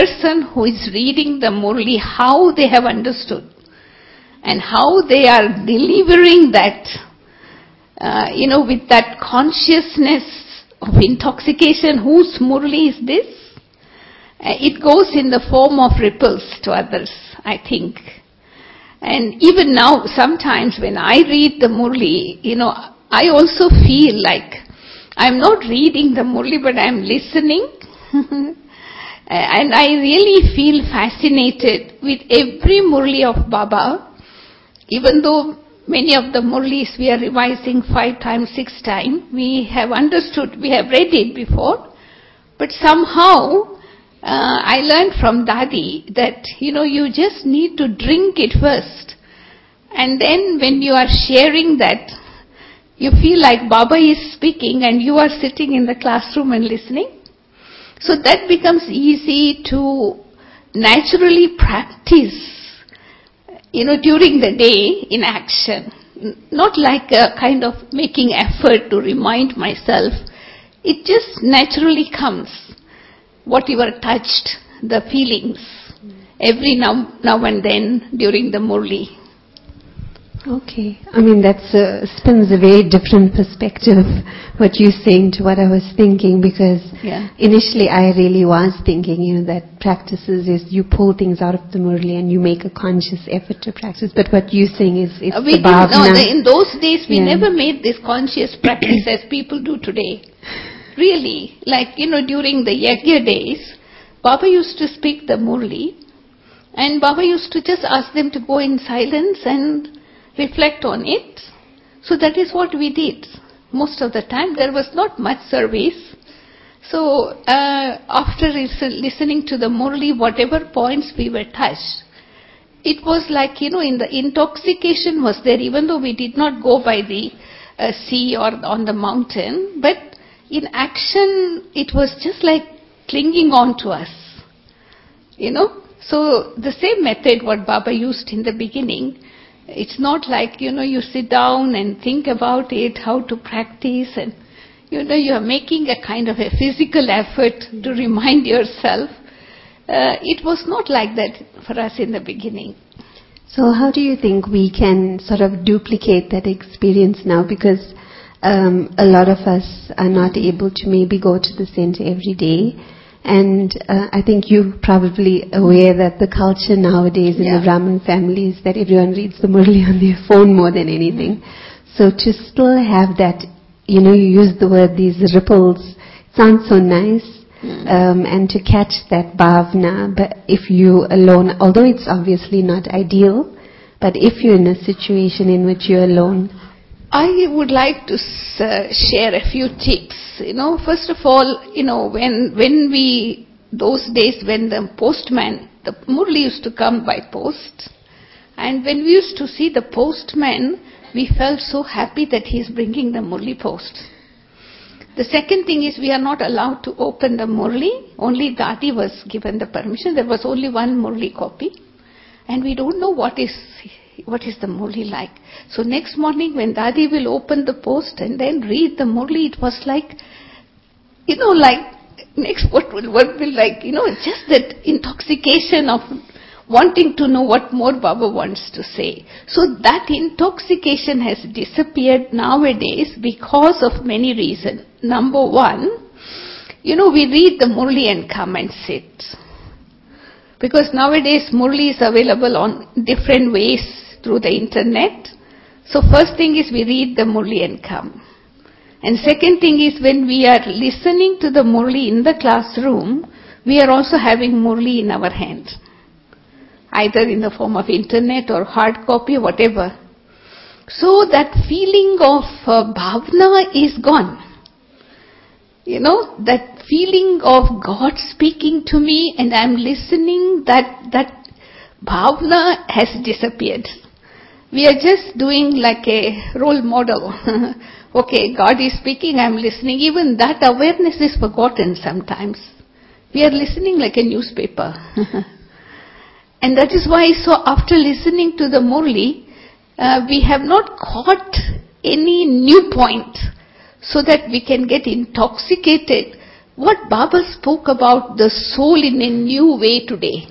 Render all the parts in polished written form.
person who is reading the Murli, how they have understood and how they are delivering that, with that consciousness of intoxication, whose Murli is this? It goes in the form of ripples to others, I think. And even now, sometimes when I read the Murli, I also feel like I'm not reading the Murli, but I'm listening. And I really feel fascinated with every Murli of Baba, even though many of the Murlis we are revising 5 times, 6 times. We have understood, we have read it before, but somehow I learned from Dadi that, you just need to drink it first. And then when you are sharing that, you feel like Baba is speaking and you are sitting in the classroom and listening. So that becomes easy to naturally practice, during the day in action. Not like a kind of making effort to remind myself. It just naturally comes. What you are touched, the feelings, every now and then during the Murli. Okay. That spins a very different perspective, what you're saying, to what I was thinking, because initially I really was thinking, that practices is you pull things out of the Murli and you make a conscious effort to practice. But what you're saying is it's the bhavna. No, in those days we never made this conscious practice as people do today. Really, during the Yajna days, Baba used to speak the Murli, and Baba used to just ask them to go in silence and reflect on it. So that is what we did. Most of the time there was not much service. So after listening to the Murli, whatever points we were touched, it was like, in the intoxication was there, even though we did not go by the sea or on the mountain, but in action it was just like clinging on to us. So the same method what Baba used in the beginning. It's not like, you sit down and think about it, how to practice, and, you are making a kind of a physical effort to remind yourself. It was not like that for us in the beginning. So how do you think we can sort of duplicate that experience now? Because a lot of us are not able to maybe go to the center every day. And I think you're probably aware that the culture nowadays in the Brahmin families, that everyone reads the Murli on their phone more than anything. So to still have that, you use the word, these ripples, sounds so nice. And to catch that bhavna, but if you alone, although it's obviously not ideal, but if you're in a situation in which you're alone. I would like to share a few tips. First of all, when we, those days when the postman, the Murli used to come by post, and when we used to see the postman, we felt so happy that he is bringing the Murli post. The second thing is we are not allowed to open the Murli. Only Dadi was given the permission. There was only one Murli copy, and we don't know what is the Murli like. So next morning when Dadi will open the post and then read the Murli, it was like, next what will like, just that intoxication of wanting to know what more Baba wants to say. So that intoxication has disappeared nowadays because of many reasons. Number one, we read the Murli and come and sit. Because nowadays Murli is available on different ways through the internet. So first thing is we read the Murli and come. And second thing is when we are listening to the Murli in the classroom, we are also having Murli in our hand. Either in the form of internet or hard copy, whatever. So that feeling of bhavna is gone. That feeling of God speaking to me and I'm listening, that bhavna has disappeared. We are just doing like a role model. Okay, God is speaking, I'm listening. Even that awareness is forgotten sometimes. We are listening like a newspaper. And that is why, so after listening to the Murli, we have not caught any new point so that we can get intoxicated what Baba spoke about the soul in a new way today.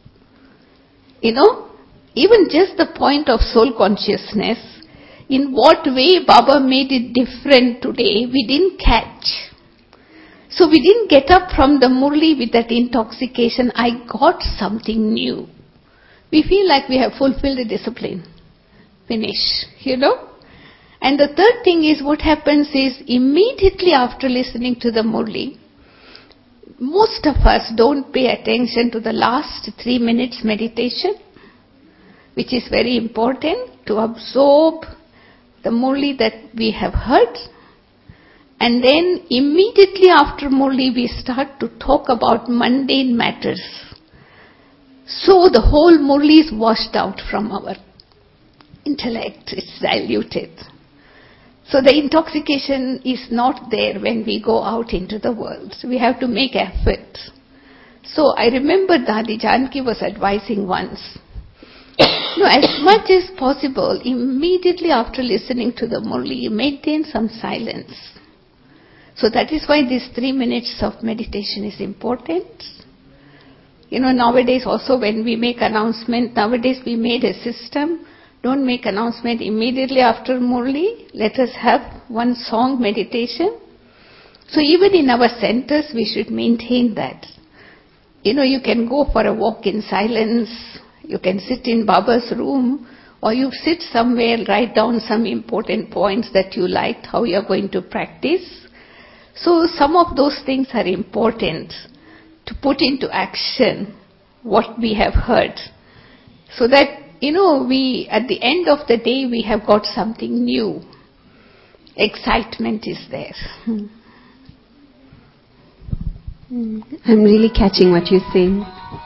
Even just the point of soul consciousness, in what way Baba made it different today, we didn't catch. So we didn't get up from the Murli with that intoxication, I got something new. We feel like we have fulfilled the discipline. Finish, And the third thing is, what happens is, immediately after listening to the Murli, most of us don't pay attention to the last 3 minutes meditation, which is very important to absorb the Murli that we have heard. And then immediately after Murli, we start to talk about mundane matters. So the whole Murli is washed out from our intellect, it's diluted. So the intoxication is not there when we go out into the world. So we have to make effort. So I remember Dadi Janki was advising once, as much as possible, immediately after listening to the Murli, maintain some silence. So that is why these 3 minutes of meditation is important. Nowadays also when we make announcement, nowadays we made a system. Don't make announcement immediately after Murli. Let us have one song meditation. So even in our centers, we should maintain that. You can go for a walk in silence. You can sit in Baba's room. Or you sit somewhere, write down some important points that you liked, how you are going to practice. So some of those things are important to put into action what we have heard. So that, we, at the end of the day, we have got something new. Excitement is there. I'm really catching what you're saying.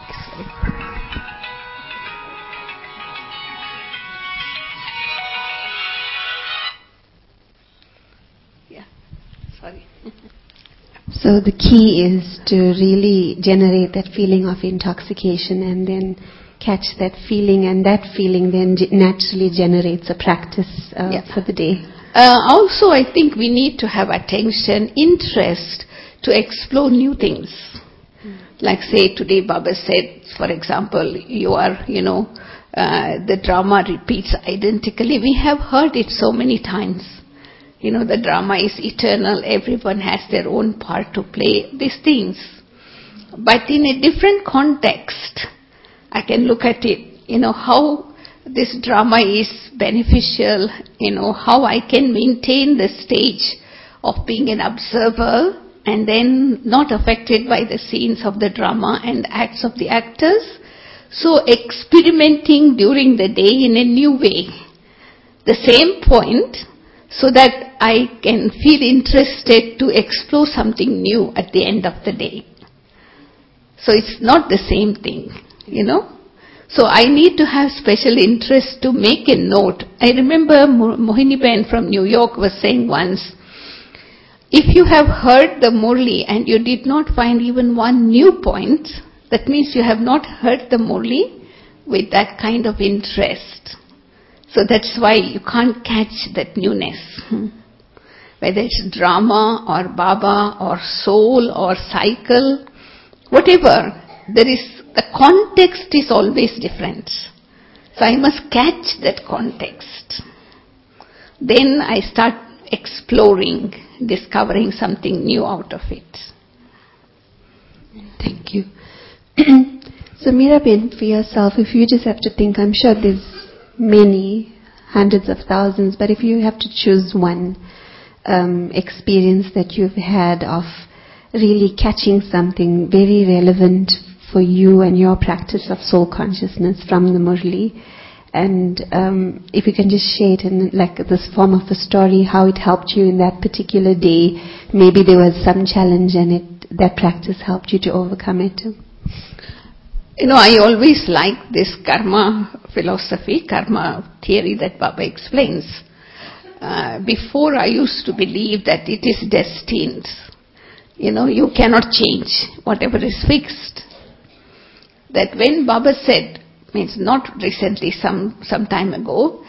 Yeah, sorry. So the key is to really generate that feeling of intoxication and then catch that feeling, and that feeling then naturally generates a practice for the day. Also, I think we need to have attention, interest to explore new things. Like say today Baba said, for example, the drama repeats identically. We have heard it so many times. The drama is eternal, everyone has their own part to play, these things. But in a different context, I can look at it, how this drama is beneficial, how I can maintain the stage of being an observer and then not affected by the scenes of the drama and acts of the actors. So experimenting during the day in a new way. The same point, so that I can feel interested to explore something new at the end of the day. So it's not the same thing, So I need to have special interest to make a note. I remember Mohini Ben from New York was saying once, if you have heard the Murli and you did not find even one new point, that means you have not heard the Murli with that kind of interest. So that's why you can't catch that newness. Whether it's drama or Baba or soul or cycle, whatever, the context is always different. So I must catch that context. Then I start exploring, discovering something new out of it. Thank you. So Meeraben, for yourself, if you just have to think, I'm sure there's many, hundreds of thousands, but if you have to choose one experience that you've had of really catching something very relevant for you and your practice of soul consciousness from the Murli, and if you can just share it in like this form of a story, how it helped you in that particular day. Maybe there was some challenge and that practice helped you to overcome it. I always like this karma philosophy, karma theory that Baba explains. Before I used to believe that it is destined. You cannot change whatever is fixed. That when Baba said, means not recently, some time ago,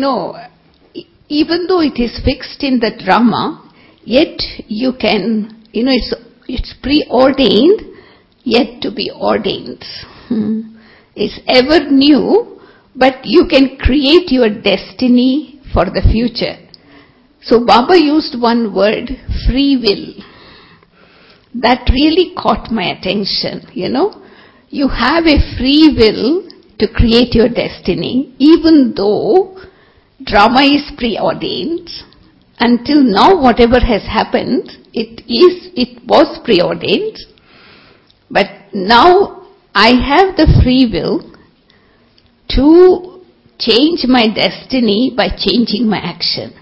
even though it is fixed in the drama, yet you can it's preordained, yet to be ordained. It's ever new, but you can create your destiny for the future. So Baba used one word, free will. That really caught my attention, You have a free will to create your destiny, even though drama is preordained. Until now, whatever has happened, it was preordained. But now I have the free will to change my destiny by changing my action.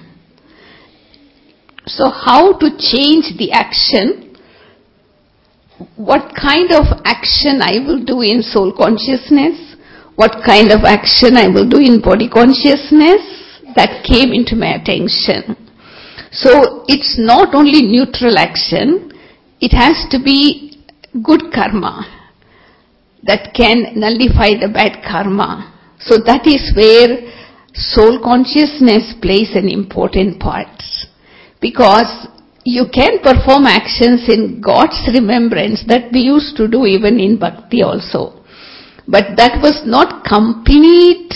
So how to change the action? What kind of action I will do in soul consciousness? What kind of action I will do in body consciousness? That came into my attention. So it's not only neutral action, it has to be good karma that can nullify the bad karma. So that is where soul consciousness plays an important part. Because you can perform actions in God's remembrance that we used to do even in Bhakti also. But that was not complete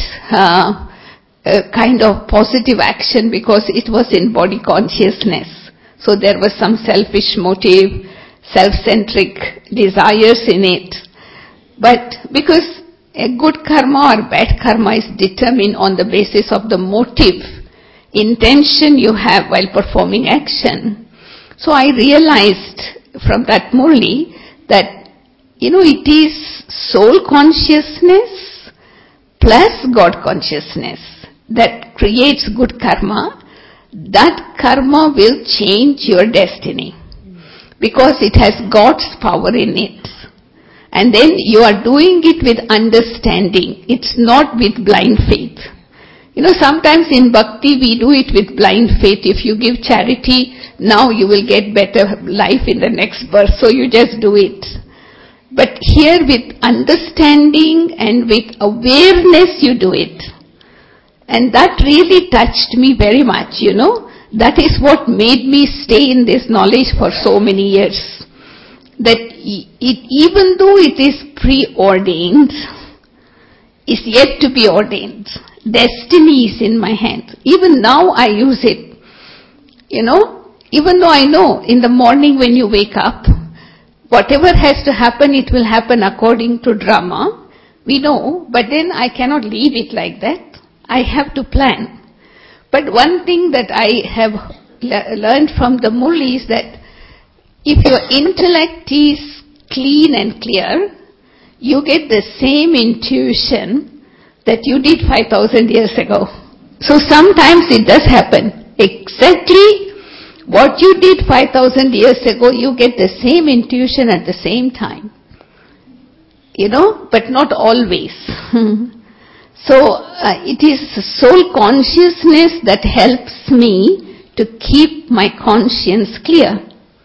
kind of positive action because it was in body consciousness. So there was some selfish motive, self-centric desires in it. But because a good karma or bad karma is determined on the basis of the motive, intention you have while performing action. So I realized from that Murli that, it is soul consciousness plus God consciousness that creates good karma. That karma will change your destiny because it has God's power in it. And then you are doing it with understanding. It's not with blind faith. Sometimes in bhakti we do it with blind faith. If you give charity, now you will get better life in the next birth, so you just do it. But here with understanding and with awareness you do it. And that really touched me very much, That is what made me stay in this knowledge for so many years. That even though it is preordained, is yet to be ordained. Destiny is in my hand. Even now I use it. Even though I know in the morning when you wake up, whatever has to happen, it will happen according to drama. We know, but then I cannot leave it like that. I have to plan. But one thing that I have learned from the Murli is that if your intellect is clean and clear, you get the same intuition that you did 5,000 years ago. So sometimes it does happen. Exactly what you did 5,000 years ago, you get the same intuition at the same time. But not always. So it is soul consciousness that helps me to keep my conscience clear.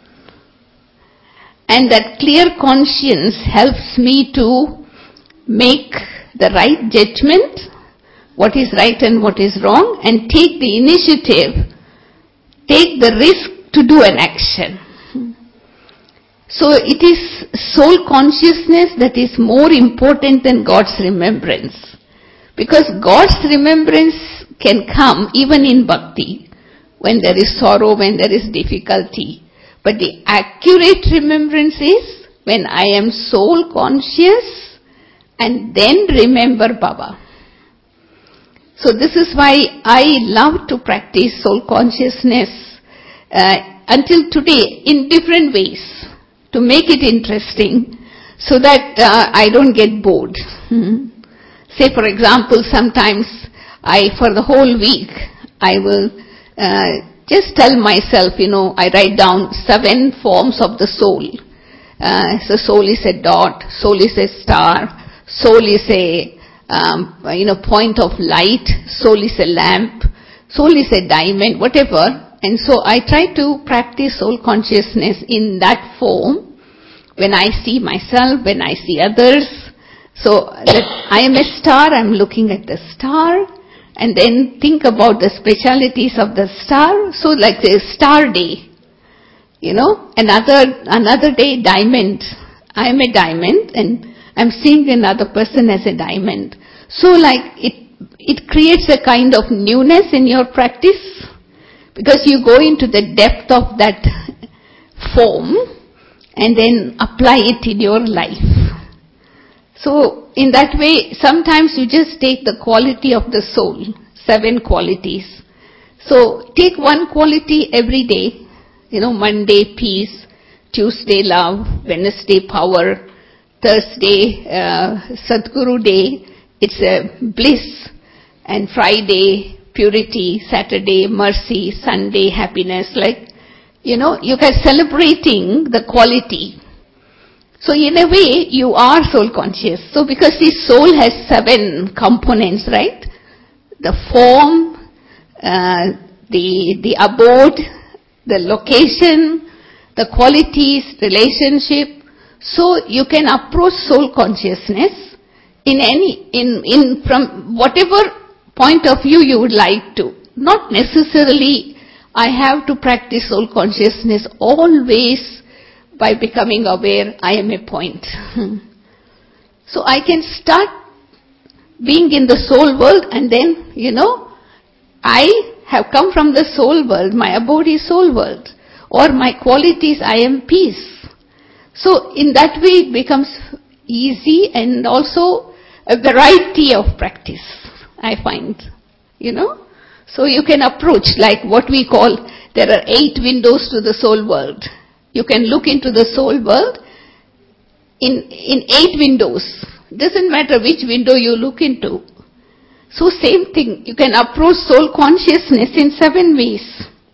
And that clear conscience helps me to make the right judgment, what is right and what is wrong, and take the initiative, take the risk to do an action. So it is soul consciousness that is more important than God's remembrance. Because God's remembrance can come even in bhakti, when there is sorrow, when there is difficulty. But the accurate remembrance is when I am soul conscious and then remember Baba. So this is why I love to practice soul consciousness until today in different ways to make it interesting so that I don't get bored. Say for example, sometimes for the whole week, I will just tell myself, I write down 7 forms of the soul. So soul is a dot, soul is a star, soul is a point of light, soul is a lamp, soul is a diamond, whatever. And so I try to practice soul consciousness in that form when I see myself, when I see others. So that I am a star, I'm looking at the star, and then think about the specialities of the star. So like the star day, Another day, diamond. I am a diamond and I'm seeing another person as a diamond. So like it creates a kind of newness in your practice because you go into the depth of that form and then apply it in your life. So in that way, sometimes you just take the quality of the soul, 7 qualities. So take one quality every day, Monday peace, Tuesday love, Wednesday power, Thursday Sadguru day, it's a bliss, and Friday purity, Saturday mercy, Sunday happiness, you are celebrating the quality. So in a way, you are soul conscious. So because the soul has 7 components, right? The form, the abode, the location, the qualities, relationship. So you can approach soul consciousness from whatever point of view you would like to. Not necessarily I have to practice soul consciousness always by becoming aware I am a point. So I can start being in the soul world and then, I have come from the soul world, my abode is soul world. Or my qualities, I am peace. So in that way it becomes easy and also a variety of practice, I find, So you can approach like what we call, there are 8 windows to the soul world. You can look into the soul world in 8 windows. Doesn't matter which window you look into. So same thing, you can approach soul consciousness in 7 ways.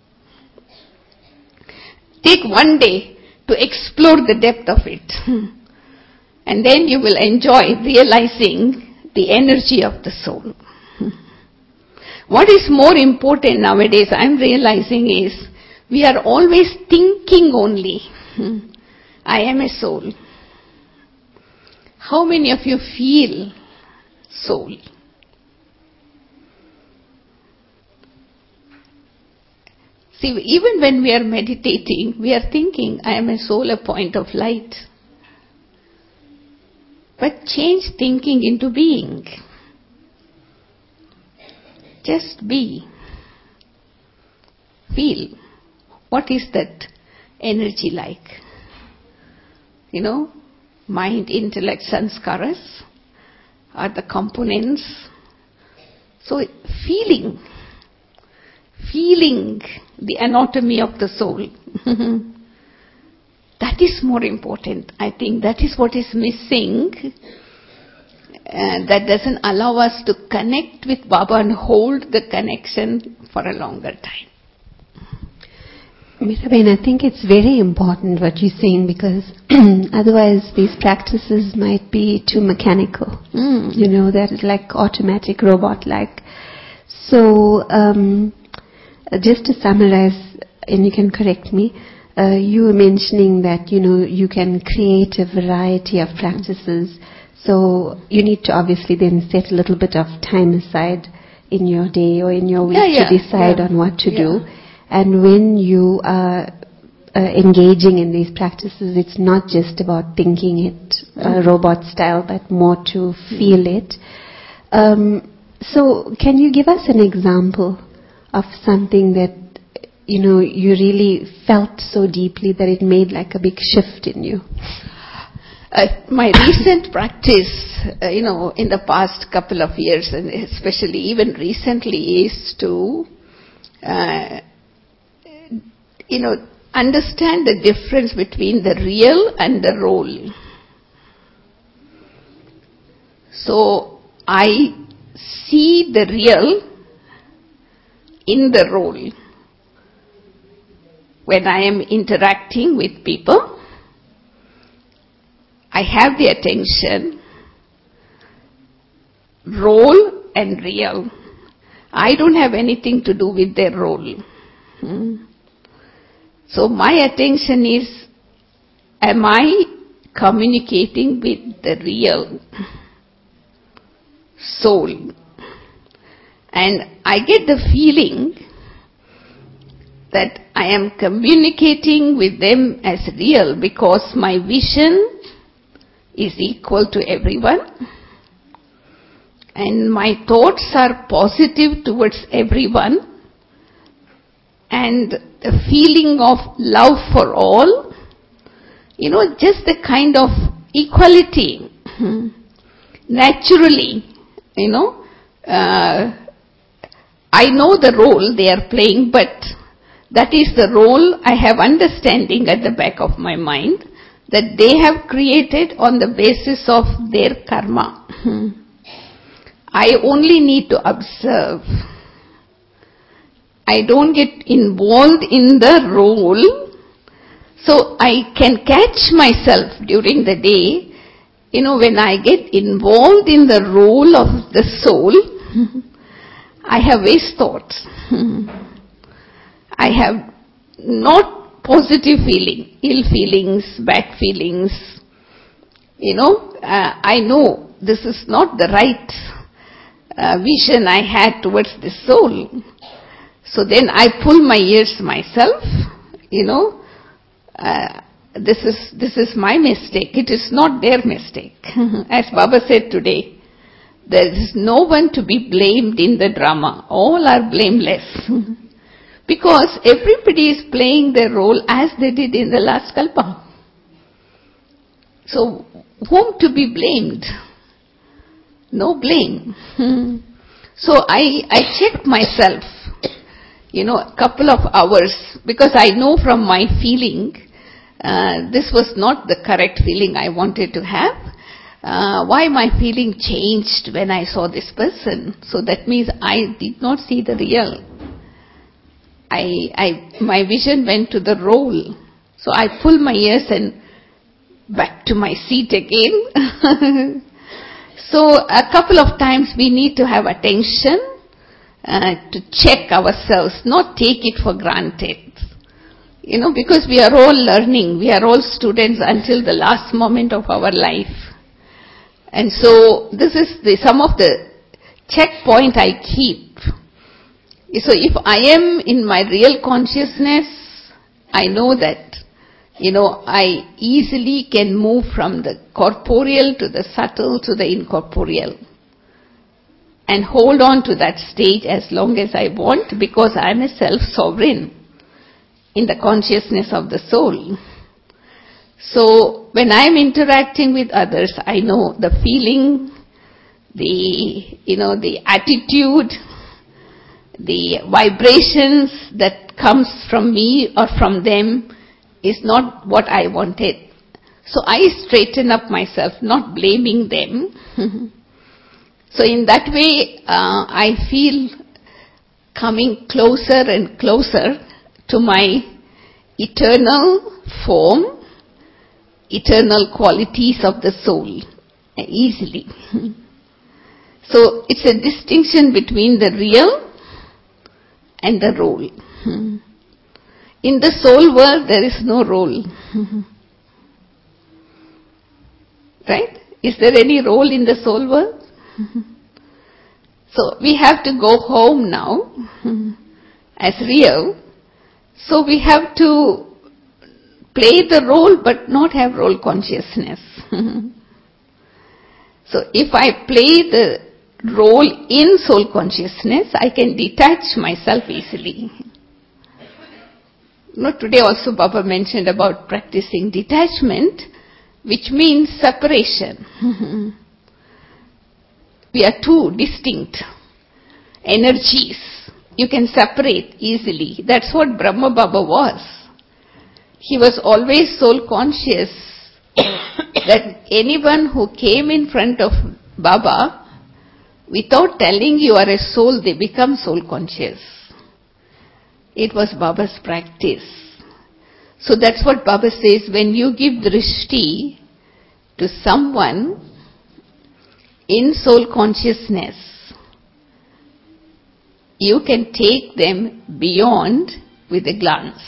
Take one day to explore the depth of it. And then you will enjoy realizing the energy of the soul. What is more important nowadays, I'm realizing is, we are always thinking only. I am a soul. How many of you feel soul? See, even when we are meditating, we are thinking, I am a soul, a point of light. But change thinking into being. Just be. Feel. What is that energy like? Mind, intellect, sanskaras are the components. So feeling the anatomy of the soul. That is more important. I think that is what is missing. That doesn't allow us to connect with Baba and hold the connection for a longer time. Miraben, I think it's very important what you're saying because otherwise these practices might be too mechanical. That is like automatic, robot-like. So, just to summarize, and you can correct me, you were mentioning that, you can create a variety of practices. So you need to obviously then set a little bit of time aside in your day or in your week to decide on what to do. And when you are engaging in these practices, it's not just about thinking it robot style, but more to feel it. So can you give us an example of something that, you really felt so deeply that it made like a big shift in you? My recent practice, in the past couple of years, and especially even recently, is to understand the difference between the real and the role. So I see the real in the role. When I am interacting with people, I have the attention, role and real. I don't have anything to do with their role. So my attention is, am I communicating with the real soul? And I get the feeling that I am communicating with them as real because my vision is equal to everyone and my thoughts are positive towards everyone and the feeling of love for all, just the kind of equality, naturally, I know the role they are playing, but that is the role I have understanding at the back of my mind that they have created on the basis of their karma. I only need to observe. I don't get involved in the role, so I can catch myself during the day, when I get involved in the role of the soul, I have waste thoughts. I have not positive feeling, ill feelings, bad feelings. I know this is not the right vision I had towards the soul. So then I pull my ears myself, this is my mistake. It is not their mistake. As Baba said today, there is no one to be blamed in the drama. All are blameless. Because everybody is playing their role as they did in the last kalpa. So, whom to be blamed? No blame. So I checked myself, a couple of hours, because I know from my feeling, this was not the correct feeling I wanted to have. Why my feeling changed when I saw this person? So that means I did not see the real. My vision went to the role. So I pulled my ears and back to my seat again. So a couple of times we need to have attention to check ourselves, not take it for granted. Because we are all learning, we are all students until the last moment of our life. And so this is some of the checkpoint I keep. So if I am in my real consciousness, I know that, I easily can move from the corporeal to the subtle to the incorporeal. And hold on to that stage as long as I want, because I am a self-sovereign in the consciousness of the soul. So when I am interacting with others, I know the feeling, the attitude, the vibrations that comes from me or from them is not what I wanted. So I straighten up myself, not blaming them. So in that way, I feel coming closer and closer to my eternal form, eternal qualities of the soul, easily. So it's a distinction between the real and the role. In the soul world, there is no role. Right? Is there any role in the soul world? So we have to go home now as real. So we have to play the role but not have role consciousness. So if I play the role in soul consciousness, I can detach myself easily. Today also Baba mentioned about practicing detachment, which means separation. We are two distinct energies. You can separate easily. That's what Brahma Baba was. He was always soul conscious that anyone who came in front of Baba, without telling you are a soul, they become soul conscious. It was Baba's practice. So that's what Baba says, when you give drishti to someone in soul consciousness, you can take them beyond with a glance.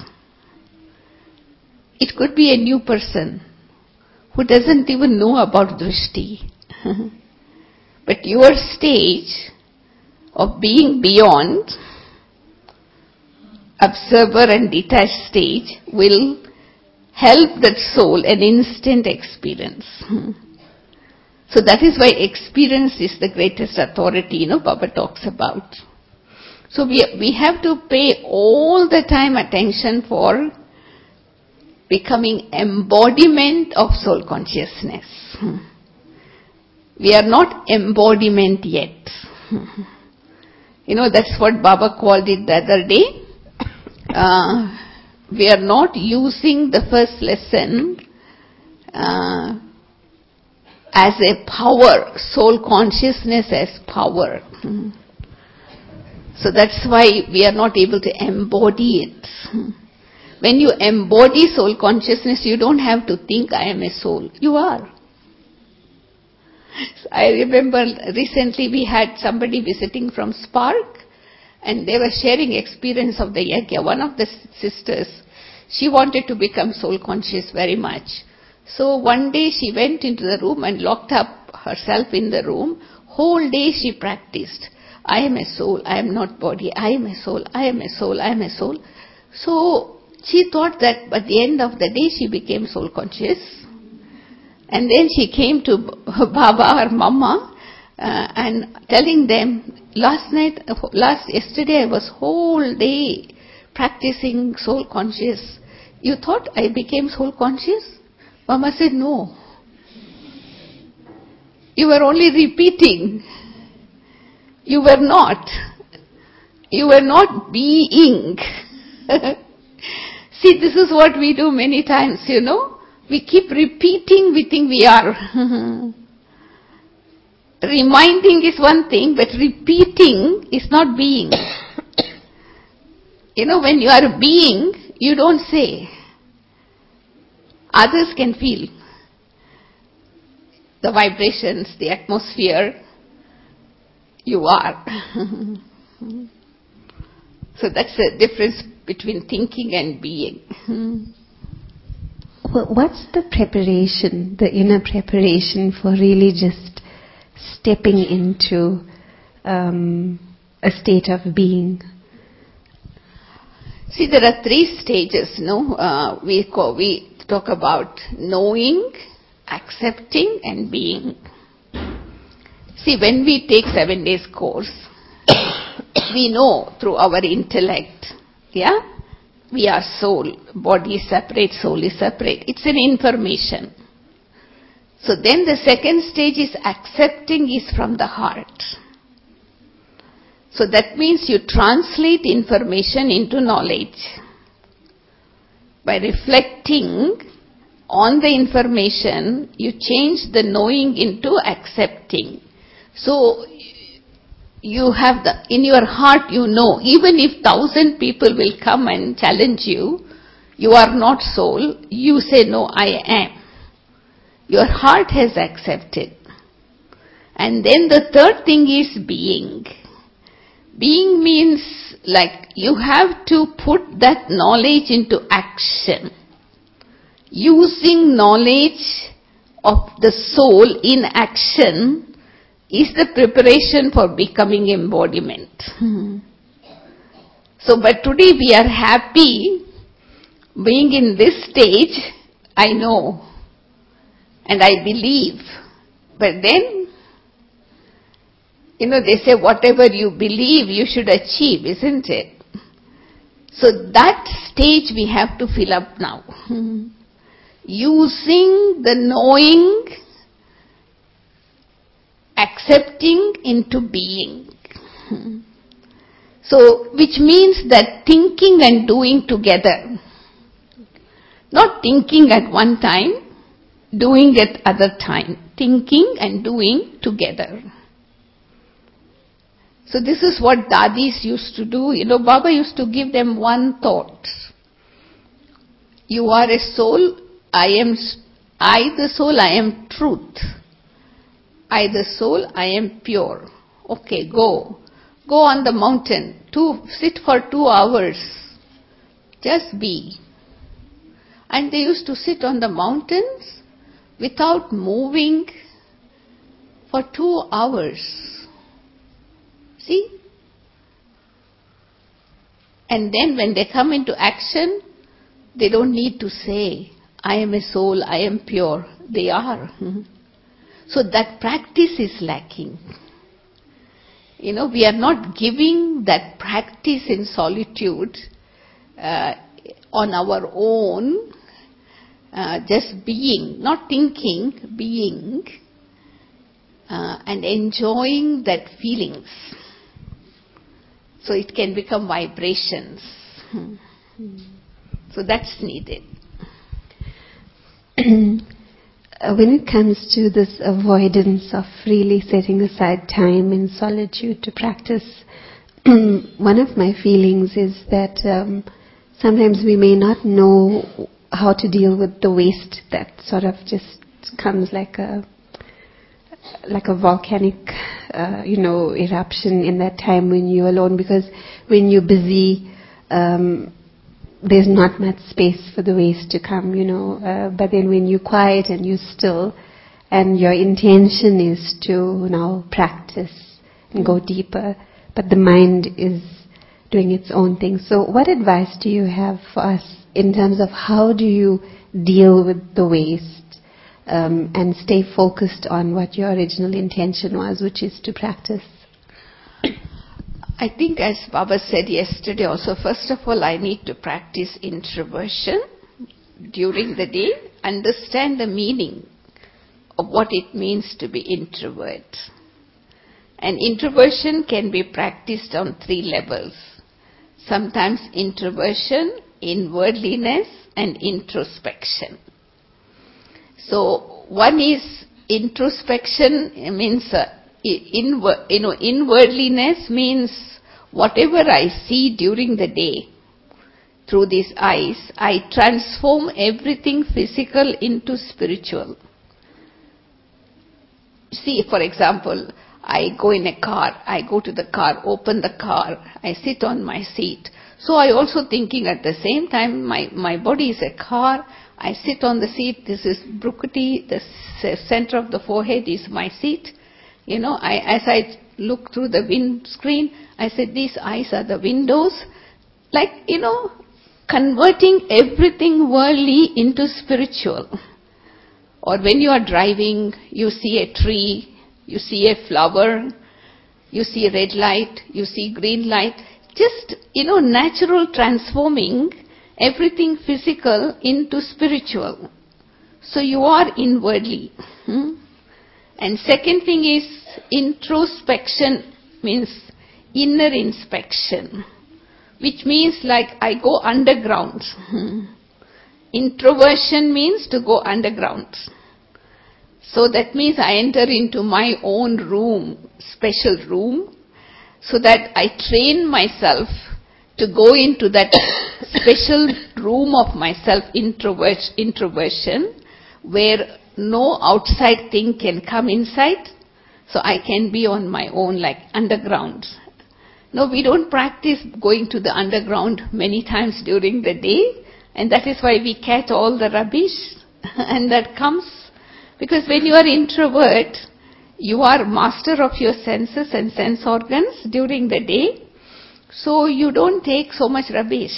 It could be a new person who doesn't even know about drishti. But your stage of being beyond observer and detached stage will help that soul an instant experience. So that is why experience is the greatest authority, Baba talks about. So we have to pay all the time attention for becoming embodiment of soul consciousness. We are not embodiment yet. That's what Baba called it the other day. We are not using the first lesson as a power, soul consciousness as power. So that's why we are not able to embody it. When you embody soul consciousness, you don't have to think, I am a soul. You are. So I remember recently we had somebody visiting from Spark, and they were sharing experience of the yajna. One of the sisters, she wanted to become soul conscious very much. So one day she went into the room and locked up herself in the room. Whole day she practiced. I am a soul, I am not body, I am a soul, I am a soul, I am a soul. So she thought that at the end of the day she became soul conscious. And then she came to Baba or Mama and telling them, yesterday I was whole day practicing soul conscious. You thought I became soul conscious? Mama said, no. You were only repeating. You were not. You were not being. See, this is what we do many times, We keep repeating, we think we are. Reminding is one thing, but repeating is not being. When you are being, you don't say. Others can feel the vibrations, the atmosphere. You are. So that's the difference between thinking and being. Well, what's the preparation, the inner preparation for really just stepping into a state of being? See, there are 3 stages, we talk about knowing, accepting and being. See, when we take 7 days course, we know through our intellect, we are soul, body is separate, soul is separate. It's an information. So then the second stage is accepting is from the heart. So that means you translate information into knowledge. By reflecting on the information, you change the knowing into accepting. So you have in your heart, even if 1,000 people will come and challenge you, you are not soul, you say, no, I am. Your heart has accepted. And then the third thing is being. Being means like you have to put that knowledge into action. Using knowledge of the soul in action is the preparation for becoming embodiment. So, but today we are happy being in this stage, I know and I believe. But then, they say whatever you believe you should achieve, isn't it? So that stage we have to fill up now. Using the knowing, accepting into being. So, which means that thinking and doing together. Not thinking at one time, doing at other time. Thinking and doing together. So this is what Dadis used to do. Baba used to give them one thought. You are a soul, I the soul, I am truth. I the soul, I am pure. Okay, go. Go on the mountain. Sit for 2 hours. Just be. And they used to sit on the mountains without moving for 2 hours. See? And then when they come into action, they don't need to say, I am a soul, I am pure. They are. So that practice is lacking. We are not giving that practice in solitude on our own, just being, not thinking, being, and enjoying that feelings. So it can become vibrations. So that's needed. When it comes to this avoidance of really setting aside time in solitude to practice, one of my feelings is that sometimes we may not know how to deal with the waste that sort of just comes like a volcanic, eruption in that time when you're alone, because when you're busy, there's not much space for the waste to come, but then when you're quiet and you're still, and your intention is to now practice and go deeper, but the mind is doing its own thing. So what advice do you have for us in terms of how do you deal with the waste and stay focused on what your original intention was, which is to practice? I think, as Baba said yesterday also, first of all, I need to practice introversion during the day, understand the meaning of what it means to be introvert. And introversion can be practiced on 3 levels. Sometimes introversion, inwardliness, and introspection. So one is introspection, means inwardliness means whatever I see during the day through these eyes, I transform everything physical into spiritual. See, for example, I go in a car, I go to the car, open the car, I sit on my seat. So I also thinking at the same time, my body is a car, I sit on the seat, this is Brukati, the center of the forehead is my seat. As I look through the windscreen, I said, these eyes are the windows. Converting everything worldly into spiritual. Or when you are driving, you see a tree, you see a flower, you see a red light, you see green light. Just, natural transforming everything physical into spiritual. So you are inwardly. And second thing is introspection, means inner inspection, which means I go underground. Introversion means to go underground. So that means I enter into my own room, special room, so that I train myself to go into that special room of myself, introversion, where no outside thing can come inside, so I can be on my own, underground. No, we don't practice going to the underground many times during the day, and that is why we catch all the rubbish, and that comes, because when you are introvert, you are master of your senses and sense organs during the day, so you don't take so much rubbish.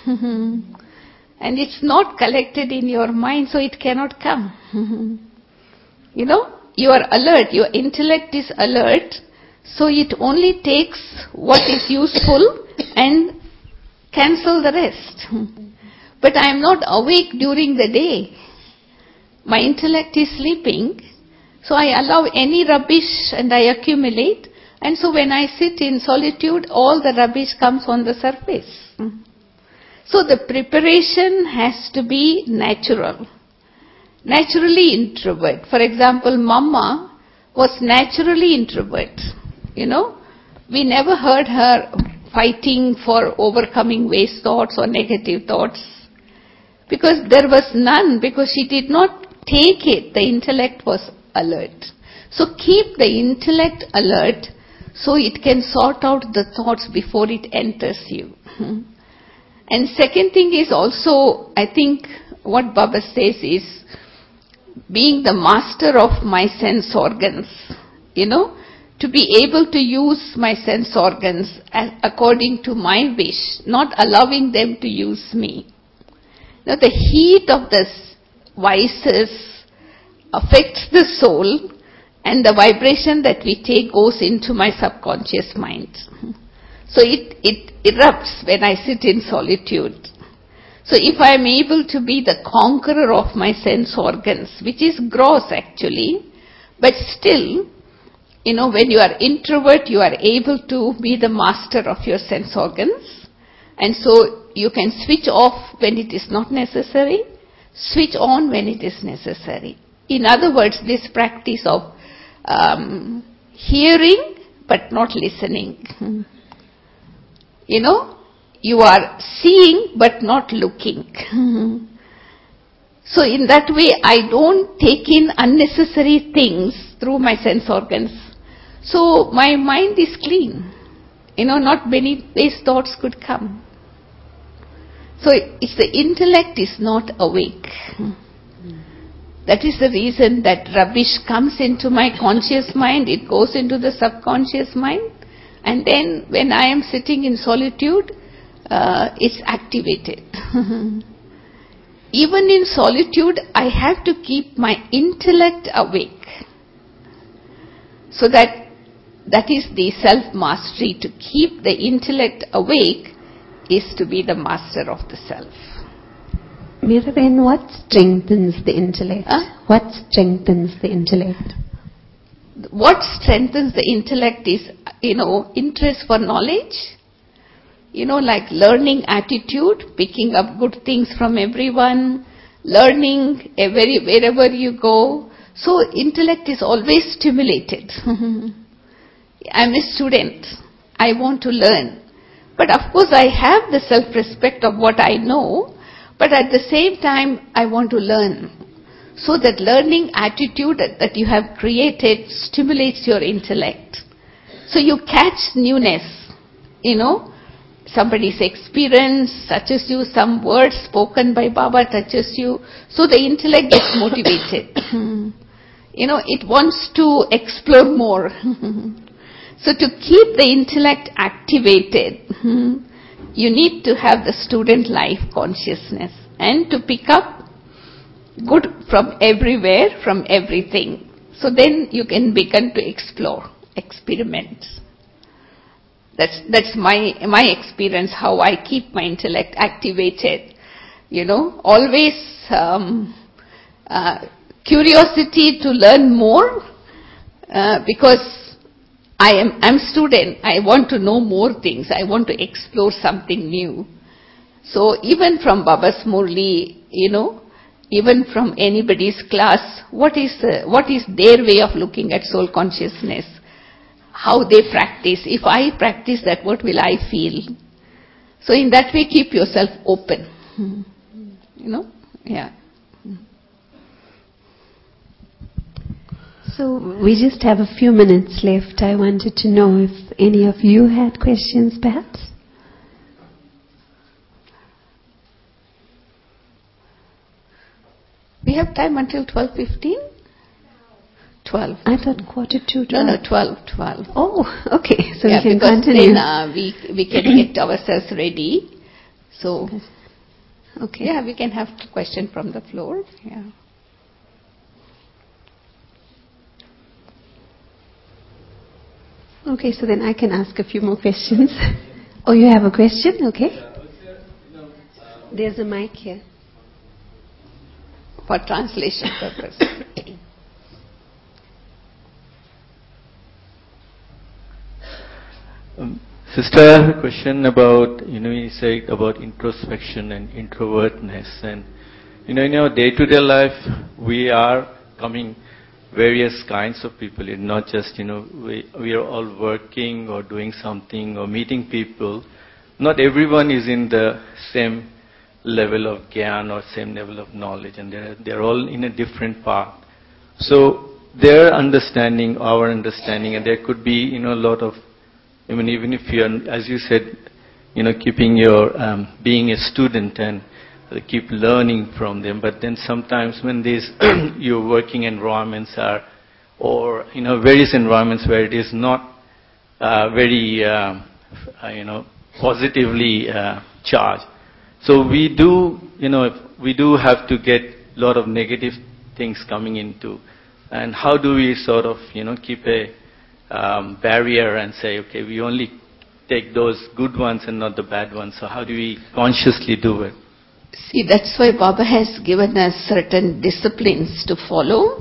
And it's not collected in your mind, so it cannot come. You are alert, your intellect is alert, so it only takes what is useful and cancel the rest. But I am not awake during the day. My intellect is sleeping, so I allow any rubbish and I accumulate, and so when I sit in solitude, all the rubbish comes on the surface. So the preparation has to be natural. Naturally introvert. For example, Mama was naturally introvert. We never heard her fighting for overcoming waste thoughts or negative thoughts. Because there was none, because she did not take it. The intellect was alert. So keep the intellect alert so it can sort out the thoughts before it enters you. And second thing is also, I think what Baba says is being the master of my sense organs. to be able to use my sense organs according to my wish, not allowing them to use me. Now the heat of the vices affects the soul, and the vibration that we take goes into my subconscious mind. So it erupts when I sit in solitude. So if I am able to be the conqueror of my sense organs, which is gross actually, but still, when you are introvert, you are able to be the master of your sense organs. And so you can switch off when it is not necessary, switch on when it is necessary. In other words, this practice of hearing but not listening. You are seeing but not looking. So in that way, I don't take in unnecessary things through my sense organs. So my mind is clean. Not many base thoughts could come. So it's the intellect is not awake. That is the reason that rubbish comes into my conscious mind, it goes into the subconscious mind, and then when I am sitting in solitude, it's activated. Even in solitude, I have to keep my intellect awake. So that is the self-mastery. To keep the intellect awake is to be the master of the self. Meeraben, what strengthens the intellect? What strengthens the intellect? What strengthens the intellect is, interest for knowledge, like learning attitude, picking up good things from everyone, learning wherever you go. So intellect is always stimulated. I'm a student. I want to learn. But of course I have the self-respect of what I know, but at the same time I want to learn. So that learning attitude that you have created stimulates your intellect. So you catch newness, somebody's experience touches you, some words spoken by Baba touches you. So the intellect gets motivated. It wants to explore more. So to keep the intellect activated, you need to have the student life consciousness and to pick up good from everywhere, from everything. So then you can begin to explore, experiment. That's my experience, how I keep my intellect activated. Always curiosity to learn more, because I'm student. I want to know more things. I want to explore something new. So even from Baba's Murli, even from anybody's class, what is their way of looking at soul consciousness? How they practice. If I practice that, what will I feel? So in that way, keep yourself open. Yeah. So we just have a few minutes left. I wanted to know if any of you had questions, perhaps? We have time until 12:15? 12. I thought 11:45. No, 12. Oh, okay. So yeah, we can because continue. Then we can get ourselves ready. So, okay. Yeah, we can have a question from the floor. Yeah. Okay, so then I can ask a few more questions. Oh, you have a question? Okay. There's a mic here. For translation purpose. Sister, I have a question about, you said about introspection and introvertness. And, in our day-to-day life, we are coming various kinds of people. It's not just, we are all working or doing something or meeting people. Not everyone is in the same level of gyan or same level of knowledge, and they're all in a different path. So their understanding, our understanding, and there could be, a lot of, even if you're, as you said, keeping your, being a student and keep learning from them, but then sometimes when these, your working environments are or various environments where it is not very positively charged. So we do have to get a lot of negative things coming into, and how do we sort of keep a barrier and say, okay, we only take those good ones and not the bad ones. So how do we consciously do it? See, that's why Baba has given us certain disciplines to follow,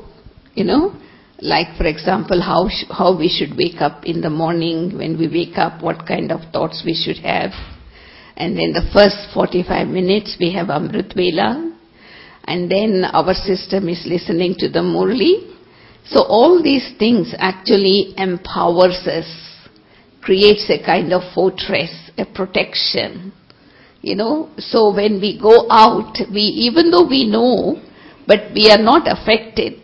like, for example, how we should wake up in the morning. When we wake up, what kind of thoughts we should have. And then the first 45 minutes we have Amrit Vela, and then our system is listening to the Murli. So all these things actually empowers us, creates a kind of fortress, a protection. So when we go out, even though we know, but we are not affected.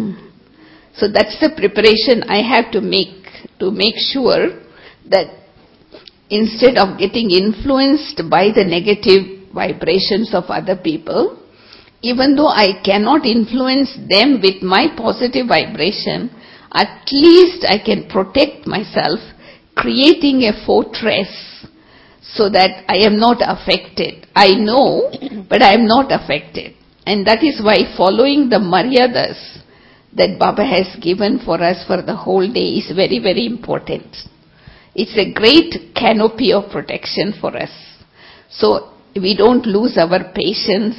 So that's the preparation I have to make sure that instead of getting influenced by the negative vibrations of other people, even though I cannot influence them with my positive vibration, at least I can protect myself, creating a fortress so that I am not affected. I know, but I am not affected. And that is why following the maryadas that Baba has given for us for the whole day is very, very important. It's a great canopy of protection for us. So we don't lose our patience.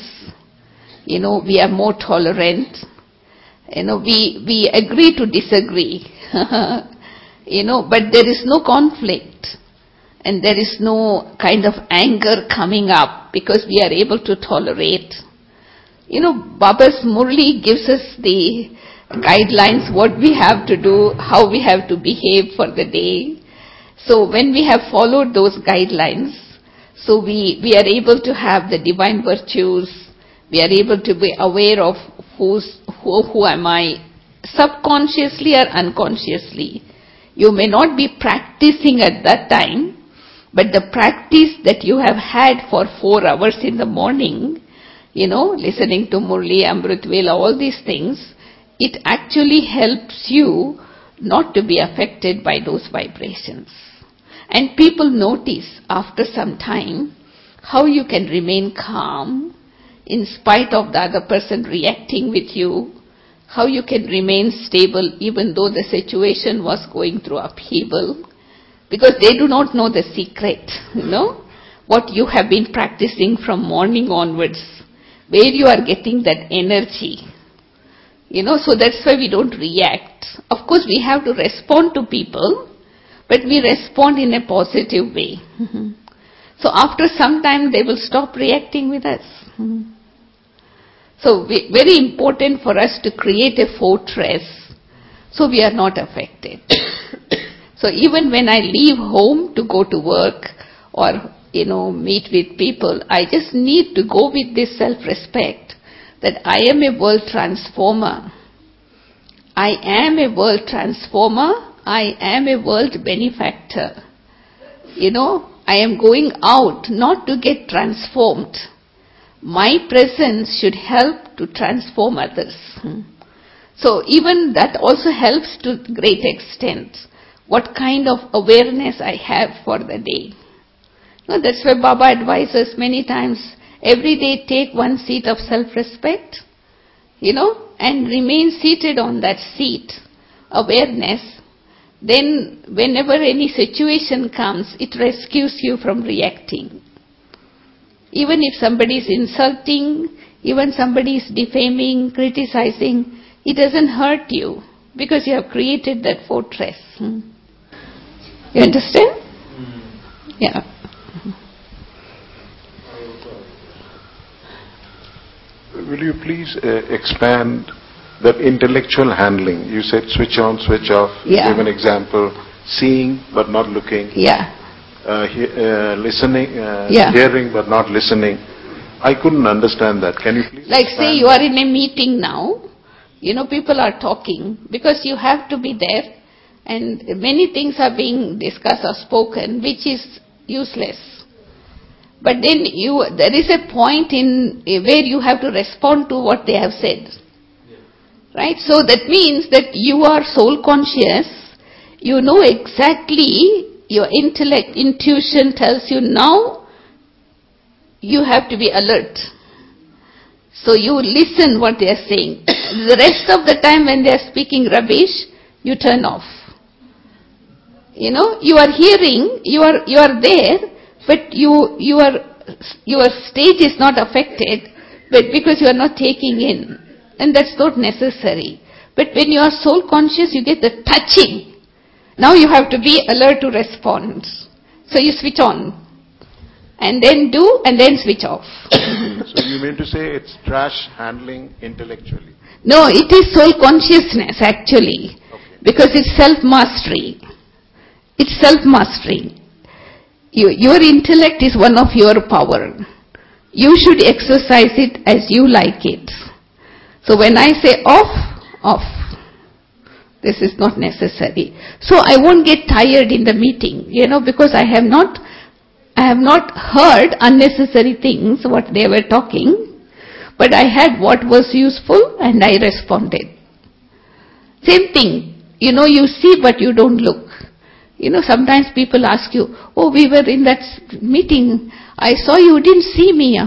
We are more tolerant. We agree to disagree. But there is no conflict. And there is no kind of anger coming up because we are able to tolerate. Baba's Murli gives us the guidelines, what we have to do, how we have to behave for the day. So when we have followed those guidelines, so we are able to have the divine virtues, we are able to be aware of who am I, subconsciously or unconsciously. You may not be practicing at that time, but the practice that you have had for 4 hours in the morning, listening to Murli, Amrit Vela, all these things, it actually helps you not to be affected by those vibrations. And people notice after some time how you can remain calm in spite of the other person reacting with you, how you can remain stable even though the situation was going through upheaval, because they do not know the secret, what you have been practicing from morning onwards, where you are getting that energy. So that's why we don't react. Of course, we have to respond to people, but we respond in a positive way. So after some time, they will stop reacting with us. So very important for us to create a fortress so we are not affected. So even when I leave home to go to work or, meet with people, I just need to go with this self-respect that I am a world transformer. I am a world transformer. I am a world benefactor. I am going out not to get transformed. My presence should help to transform others. So even that also helps to great extent. What kind of awareness I have for the day. That's why Baba advises many times, every day take one seat of self-respect, and remain seated on that seat, awareness. Then whenever any situation comes, it rescues you from reacting. Even if somebody is insulting, even somebody is defaming, criticizing, it doesn't hurt you because you have created that fortress. You understand? Yeah. Will you please expand that intellectual handling? You said switch on, switch off. Yeah. Give an example. Seeing but not looking. Yeah. Listening, Yeah. hearing but not listening. I couldn't understand that. Can you please Like expand? say you are in a meeting now, people are talking because you have to be there and many things are being discussed or spoken which is useless. But then there is a point in where you have to respond to what they have said. Right? So that means that you are soul conscious. You know exactly, your intellect, intuition tells you now you have to be alert. So you listen what they are saying. The rest of the time when they are speaking rubbish, you turn off. You know, you are hearing, you are there, but your stage is not affected, but because you are not taking in. And that's not necessary. But when you are soul conscious, you get the touching. Now you have to be alert to respond. So you switch on. And then do, and then switch off. So you mean to say it's trash handling intellectually? No, it is soul consciousness actually. Okay. Because it's self-mastery. It's self-mastery. Your intellect is one of your power. You should exercise it as you like it. So when I say off, off. This is not necessary. So I won't get tired in the meeting, because I have not heard unnecessary things, what they were talking, but I had what was useful and I responded. Same thing, you see but you don't look. Sometimes people ask you, oh, we were in that meeting, I saw you didn't see me.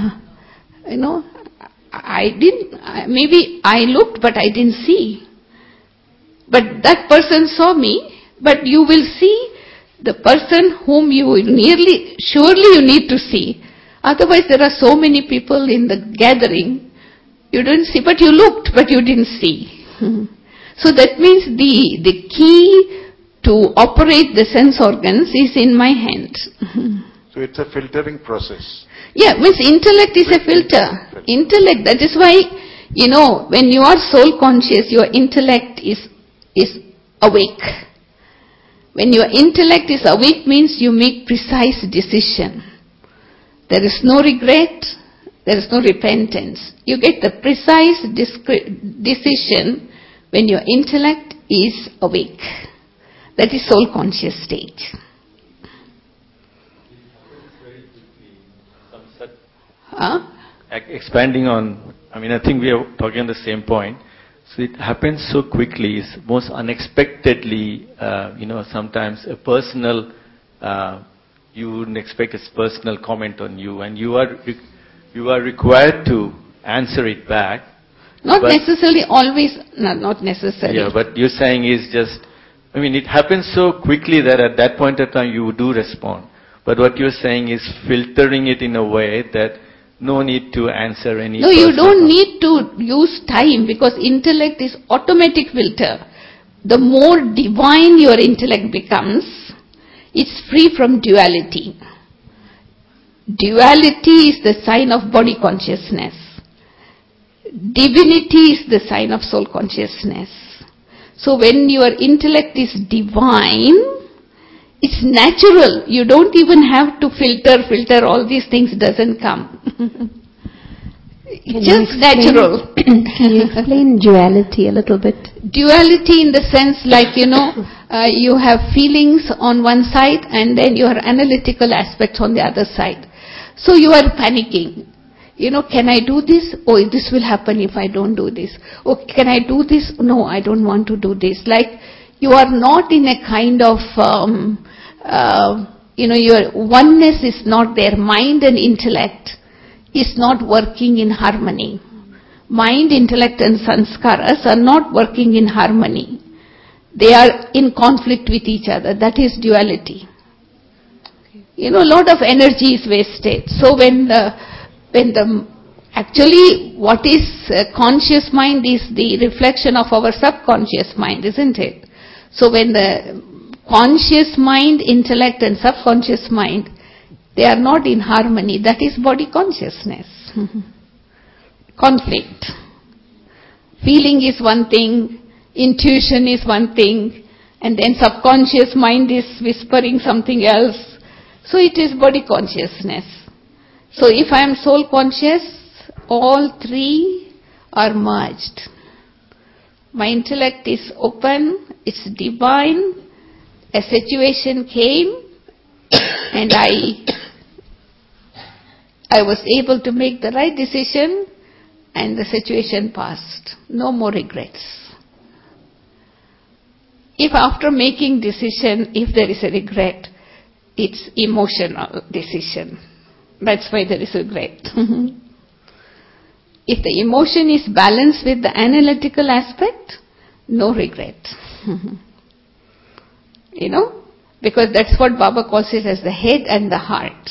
Maybe I looked but I didn't see. But that person saw me, but you will see the person whom you surely you need to see. Otherwise there are so many people in the gathering, you didn't see, but you looked, but you didn't see. So that means the key to operate the sense organs is in my hand. So it's a filtering process. Yeah, means intellect is a filter. Intellect, that is why, when you are soul conscious, your intellect is awake. When your intellect is awake means you make precise decision. There is no regret, there is no repentance. You get the precise decision when your intellect is awake. That is soul conscious state. Expanding on, I think we are talking on the same point. So it happens so quickly, it's most unexpectedly, sometimes a personal, you wouldn't expect a personal comment on you, and you are required to answer it back. Not necessarily always, not necessarily. Yeah, but you're saying is just, it happens so quickly that at that point of time you do respond. But what you're saying is filtering it in a way that no need to answer any. No, you don't need to use time because intellect is automatic filter. The more divine your intellect becomes, it's free from duality. Duality is the sign of body consciousness. Divinity is the sign of soul consciousness. So when your intellect is divine, it's natural. You don't even have to filter all these things doesn't come. It's just natural. Can you explain duality a little bit? Duality in the sense like, you have feelings on one side and then your analytical aspects on the other side. So you are panicking. Can I do this? Oh, this will happen if I don't do this. Oh, can I do this? No, I don't want to do this. Like, you are not in a kind of, your oneness is not there. Mind and intellect is not working in harmony. Mind, intellect and sanskaras are not working in harmony. They are in conflict with each other. That is duality. A lot of energy is wasted. So actually what is conscious mind is the reflection of our subconscious mind, isn't it? So when the conscious mind, intellect and subconscious mind, they are not in harmony, that is body consciousness. Conflict. Feeling is one thing, intuition is one thing, and then subconscious mind is whispering something else. So it is body consciousness. So if I am soul conscious, all three are merged. My intellect is open, it's divine. A situation came and I was able to make the right decision and the situation passed. No more regrets. If after making decision, if there is a regret, it's emotional decision. That's why there is regret. If the emotion is balanced with the analytical aspect, no regret. Because that's what Baba calls it as the head and the heart.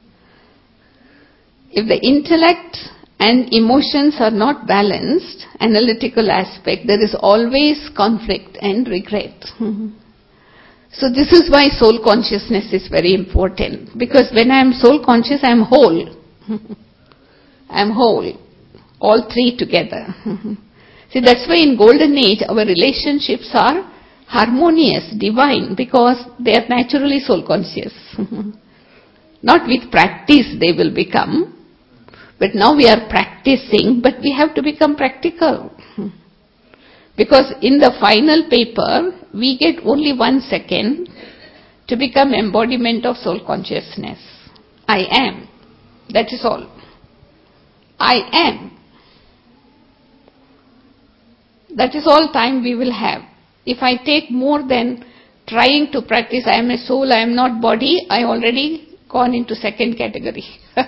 If the intellect and emotions are not balanced, analytical aspect, there is always conflict and regret. So this is why soul consciousness is very important. Because when I am soul conscious, I am whole. I am whole. All three together. See, that's why in Golden Age, our relationships are harmonious, divine, because they are naturally soul conscious. Not with practice they will become, but now we are practicing, but we have to become practical. Because in the final paper, we get only 1 second to become embodiment of soul consciousness. I am. That is all. I am. That is all time we will have. If I take more than trying to practice, I am a soul, I am not body, I already gone into second category.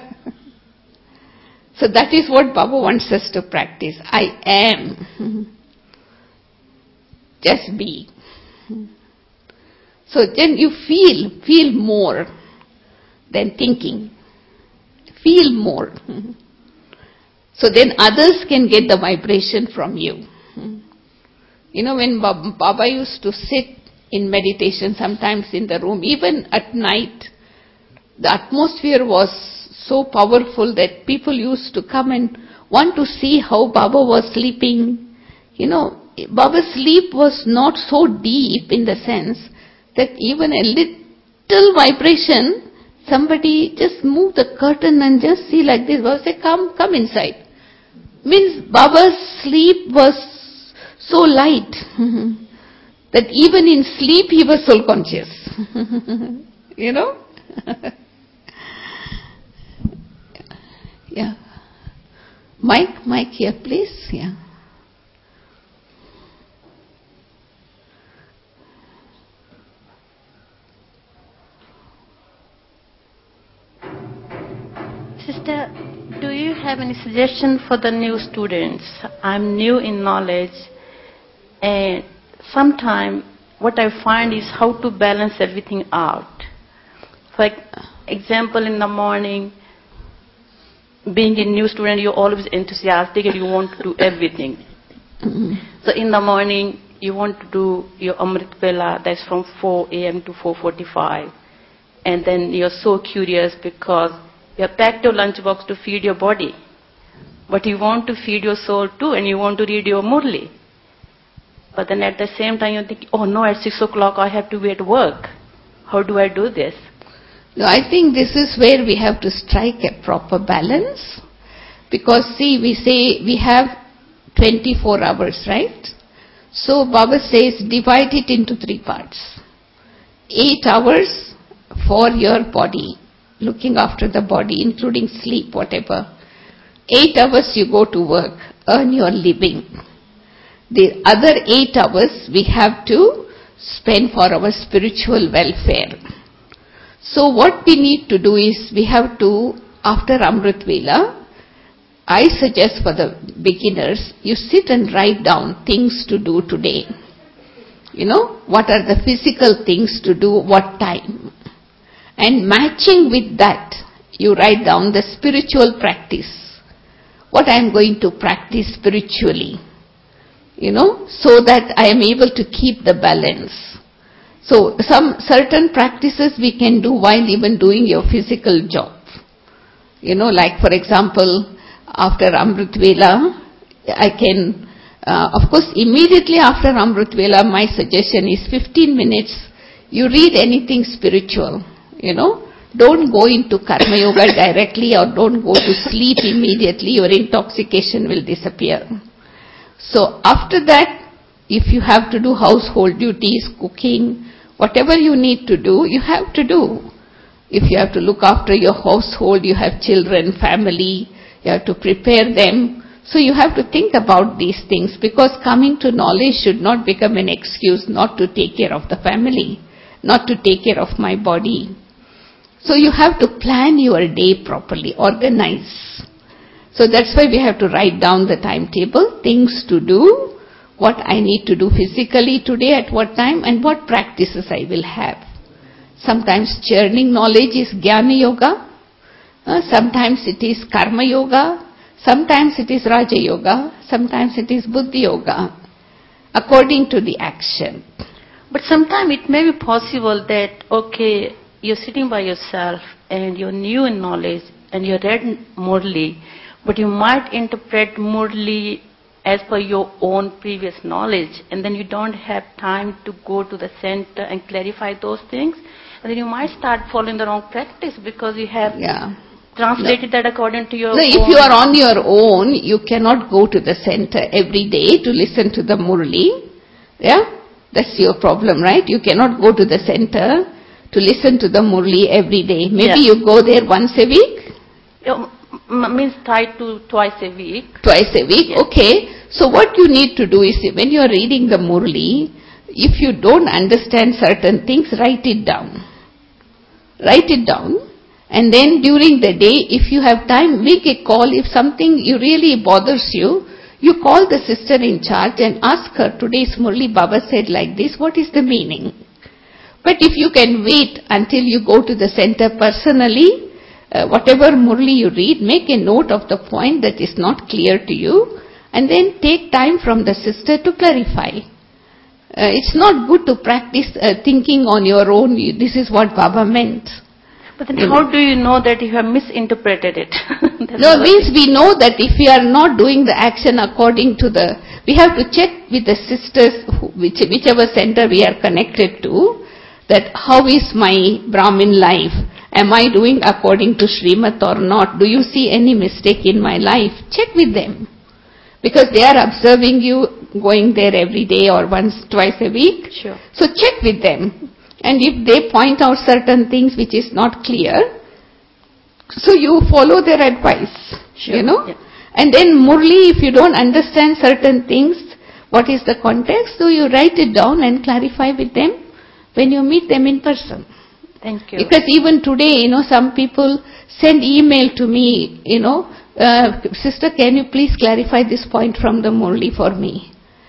So that is what Baba wants us to practice. I am. Just be. So then you feel more than thinking. Feel more. So then others can get the vibration from you. When Baba used to sit in meditation sometimes in the room, even at night, the atmosphere was so powerful that people used to come and want to see how Baba was sleeping. Baba's sleep was not so deep in the sense that even a little vibration, somebody just move the curtain and just see like this. Baba say, come inside. Means Baba's sleep was so light that even in sleep he was soul conscious. Yeah. Mic here, please. Yeah. Sister, do you have any suggestion for the new students? I'm new in knowledge, and sometimes what I find is how to balance everything out. For example, in the morning, being a new student, you're always enthusiastic and you want to do everything. So in the morning, you want to do your Amrit Vela, that's from 4 a.m. to 4:45. And then you're so curious because you have packed your lunchbox to feed your body. But you want to feed your soul too, and you want to read your Murli. But then at the same time you think, oh no, at 6 o'clock I have to be at work. How do I do this? No, I think this is where we have to strike a proper balance. Because see, we say we have 24 hours, right? So Baba says divide it into 3 parts. 8 hours for your body, looking after the body, including sleep, whatever. 8 hours you go to work, earn your living. The other 8 hours we have to spend for our spiritual welfare. So what we need to do is, we have to, after Amrit Vela, I suggest for the beginners, you sit and write down things to do today. What are the physical things to do, what time. And matching with that, you write down the spiritual practice. What I am going to practice spiritually. So that I am able to keep the balance. So some certain practices we can do while even doing your physical job. Like for example, after Amrit Vela, I can, of course immediately after Amrit Vela, my suggestion is 15 minutes, you read anything spiritual, Don't go into Karma Yoga directly, or don't go to sleep immediately, your intoxication will disappear. So after that, if you have to do household duties, cooking, whatever you need to do, you have to do. If you have to look after your household, you have children, family, you have to prepare them. So you have to think about these things, because coming to knowledge should not become an excuse not to take care of the family, not to take care of my body. So you have to plan your day properly, organize. So that's why we have to write down the timetable, things to do, what I need to do physically today at what time, and what practices I will have. Sometimes churning knowledge is Jnana Yoga, sometimes it is Karma Yoga, sometimes it is Raja Yoga, sometimes it is Buddhi Yoga, according to the action. But sometimes it may be possible that, okay, you're sitting by yourself and you're new in knowledge and you read Murli, but you might interpret Murli as per your own previous knowledge, and then you don't have time to go to the center and clarify those things, and then you might start following the wrong practice because you have translated that according to your own. If you are on your own, you cannot go to the center every day to listen to the Murli. Yeah? That's your problem, right? You cannot go to the center to listen to the Murli every day. Maybe you go there once a week? Means try to twice a week. Twice a week, okay. So what you need to do is, when you are reading the Murli, if you don't understand certain things, write it down. Write it down. And then during the day, if you have time, make a call. If something really bothers you, you call the sister in charge and ask her, today's Murli Baba said like this, what is the meaning? But if you can wait until you go to the center personally, whatever Murli you read, make a note of the point that is not clear to you, and then take time from the sister to clarify. It's not good to practice thinking on your own, this is what Baba meant. But then how do you know that you have misinterpreted it? No, means we know that if we are not doing the action according to we have to check with the sisters, whichever center we are connected to, that how is my Brahmin life? Am I doing according to Srimad or not? Do you see any mistake in my life? Check with them. Because they are observing you going there every day or twice a week. Sure. So check with them. And if they point out certain things which is not clear, so you follow their advice. Sure. You know? Yeah. And then Murli, if you don't understand certain things, what is the context, so you write it down and clarify with them when you meet them in person. Thank you. Because even today, some people send email to me, sister, can you please clarify this point from the Murli for me?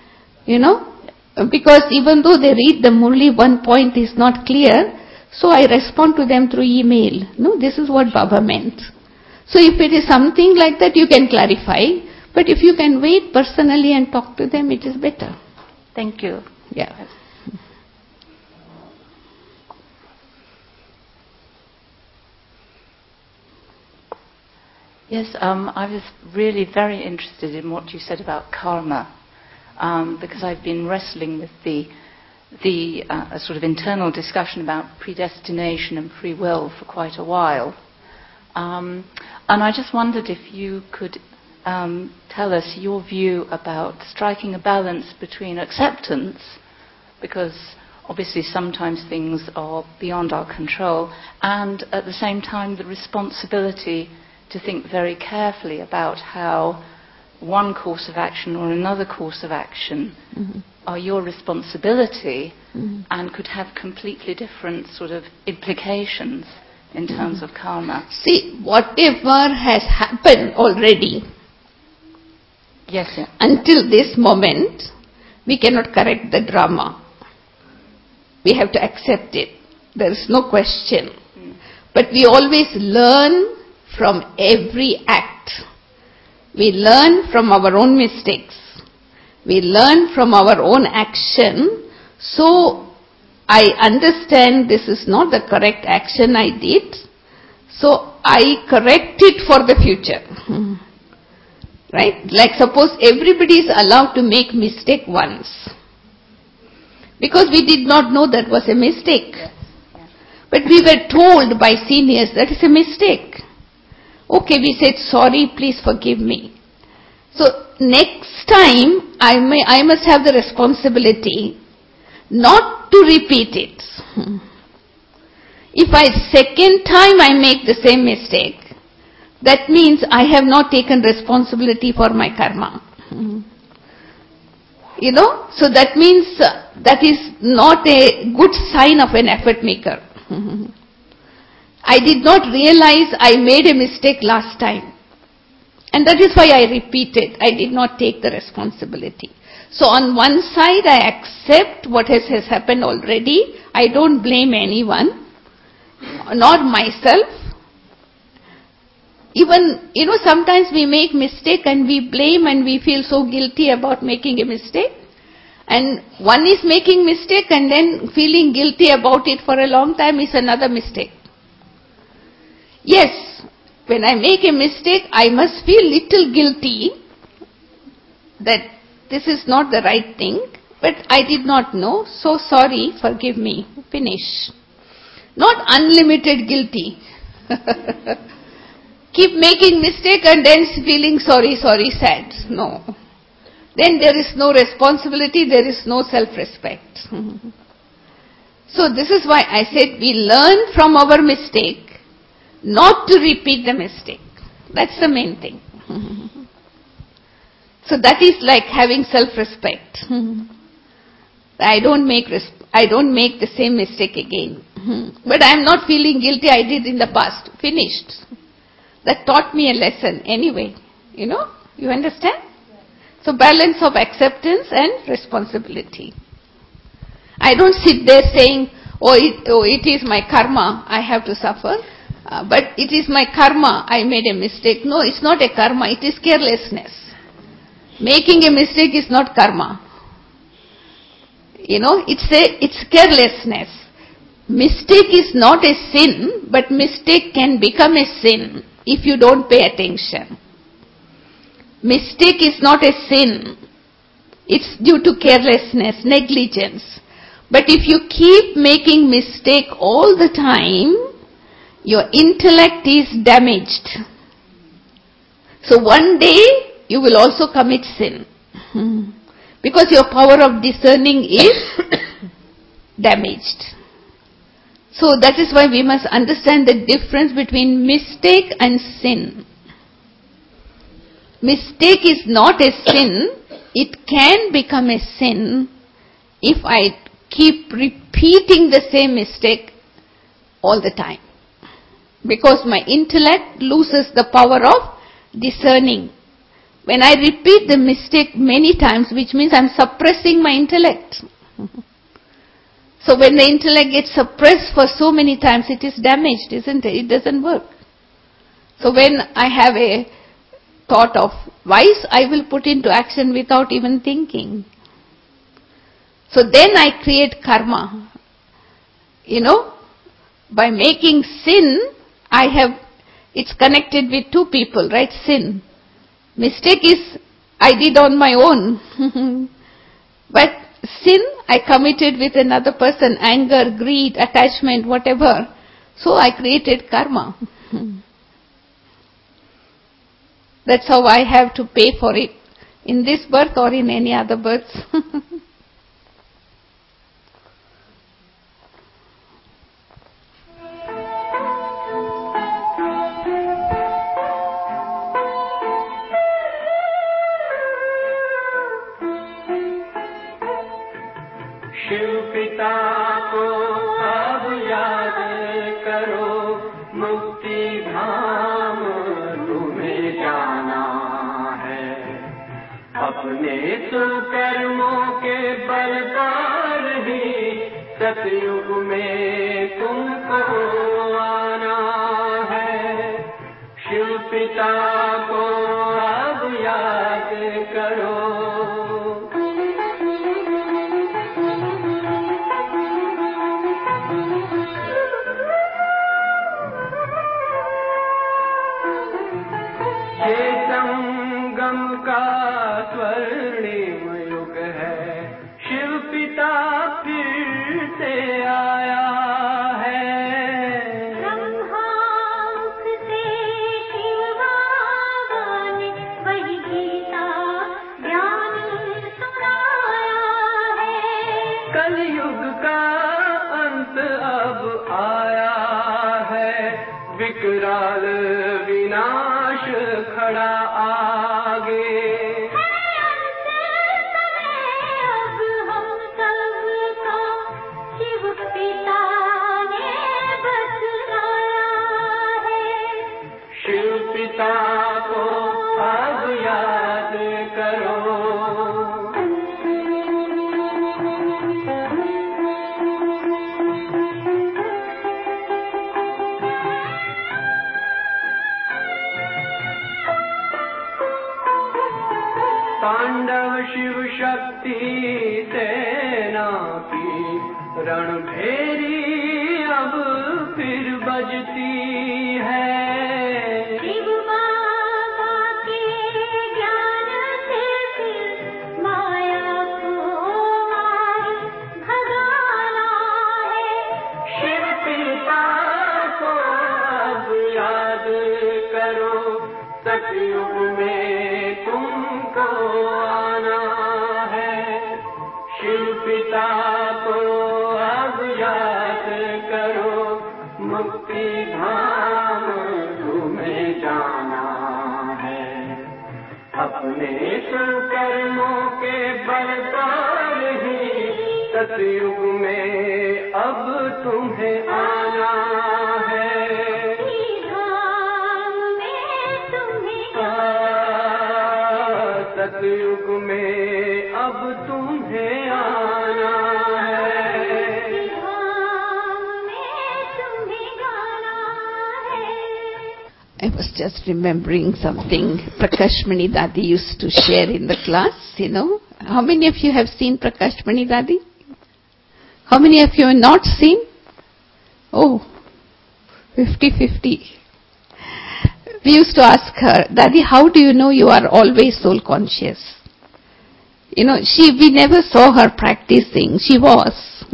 Because even though they read the Murli, one point is not clear, so I respond to them through email. No, this is what Baba meant. So if it is something like that, you can clarify. But if you can wait personally and talk to them, it is better. Thank you. Yeah. Yes, I was really very interested in what you said about karma, because I've been wrestling with the sort of internal discussion about predestination and free will for quite a while. And I just wondered if you could tell us your view about striking a balance between acceptance, because obviously sometimes things are beyond our control, and at the same time the responsibility to think very carefully about how one course of action or another course of action are your responsibility and could have completely different sort of implications in terms of karma. See, whatever has happened already, yes, yeah. Until this moment, we cannot correct the drama. We have to accept it. There is no question. But we always learn from every act. We learn from our own mistakes. We learn from our own action. So, I understand this is not the correct action I did. So, I correct it for the future. Right? Like suppose everybody is allowed to make mistake once. Because we did not know that was a mistake. Yes. Yeah. But we were told by seniors that is a mistake. Okay, we said, sorry, please forgive me. So, next time, I must have the responsibility not to repeat it. If second time I make the same mistake, that means I have not taken responsibility for my karma. So that means that is not a good sign of an effort maker. I did not realize I made a mistake last time. And that is why I repeated. I did not take the responsibility. So on one side, I accept what has happened already. I don't blame anyone, nor myself. Even, sometimes we make mistake and we blame and we feel so guilty about making a mistake. And one is making mistake and then feeling guilty about it for a long time is another mistake. Yes, when I make a mistake, I must feel little guilty that this is not the right thing, but I did not know, so sorry, forgive me, finish. Not unlimited guilty. Keep making mistake and then feeling sorry, sad. No. Then there is no responsibility, there is no self-respect. So this is why I said we learn from our mistake, not to repeat the mistake. That's the main thing. So that is like having self-respect. I don't make the same mistake again. But I am not feeling guilty, I did in the past. Finished. That taught me a lesson anyway. You understand? So balance of acceptance and responsibility. I don't sit there saying, it is my karma, I have to suffer. But it is my karma, I made a mistake. No, it's not a karma, it is carelessness. Making a mistake is not karma. It's carelessness. Mistake is not a sin, but mistake can become a sin if you don't pay attention. Mistake is not a sin. It's due to carelessness, negligence. But if you keep making mistake all the time, your intellect is damaged. So one day you will also commit sin. Because your power of discerning is damaged. So that is why we must understand the difference between mistake and sin. Mistake is not a sin. It can become a sin if I keep repeating the same mistake all the time. Because my intellect loses the power of discerning. When I repeat the mistake many times, which means I'm suppressing my intellect. So when the intellect gets suppressed for so many times, it is damaged, isn't it? It doesn't work. So when I have a thought of vice, I will put into action without even thinking. So then I create karma. By making sin, it's connected with two people, right? Sin. Mistake is, I did on my own. But sin, I committed with another person, anger, greed, attachment, whatever. So I created karma. That's how I have to pay for it, in this birth or in any other births. Shiv पिता को अब याद करो, मुक्ति धाम तुम्हें जाना है। अपने सुकर्मों के बल पर ही सतयुग में तुमको आना है। शिव पिता को अब याद करो। ये संगम का स्वर्णिम युग है, शिव पिता फिर से आया है। ब्रह्मांक से शिव बाबा ने वही गीता ज्ञान सुनाया है। कलयुग का अंत अब आया है, विकराल विनाश खड़ा आगे शिव पिता को अब याद करो तांडव शिव शक्ति सेना की रणभेरी अब फिर बजती है सतयुग में तुमको आना है शिव पिता को अब याद करो मुक्ति धाम तुम्हें जाना है अपने कर्मों के बल पर ही सतयुग में अब तुम्हें आना है सतयुग में अब तुम्हें आना है I was just remembering something Prakash Mani Dadi used to share in the class, you know. How many of you have seen Prakash Mani Dadi? How many of you have not seen? Oh, 50-50. We used to ask her, Dadi, how do you know you are always soul conscious? You know, we never saw her practicing. She was.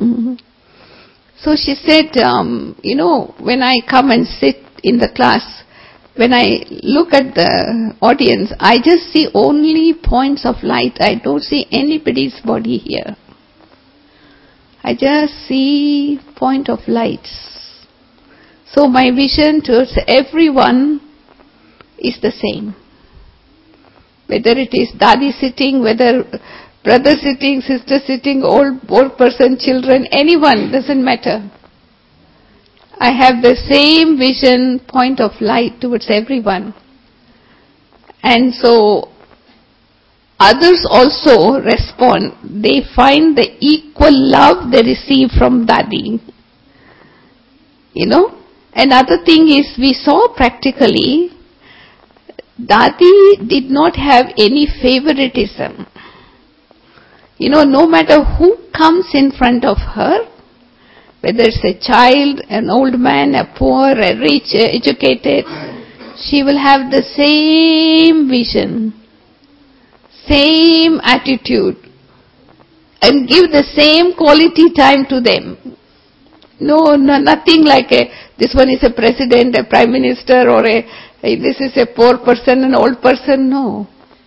So she said, you know, when I come and sit in the class, when I look at the audience, I just see only points of light. I don't see anybody's body here. I just see point of lights. So my vision towards everyone is the same. Whether it is Dadi sitting, whether brother sitting, sister sitting, old person, children, anyone, doesn't matter. I have the same vision, point of light towards everyone. And so others also respond. They find the equal love they receive from Dadi. You know? Another thing is, we saw practically, Dadi did not have any favoritism. You know, no matter who comes in front of her, whether it's a child, an old man, a poor, a rich, educated, she will have the same vision, same attitude, and give the same quality time to them. No, nothing like this one is a president, a prime minister, or this is a poor person, an old person. No.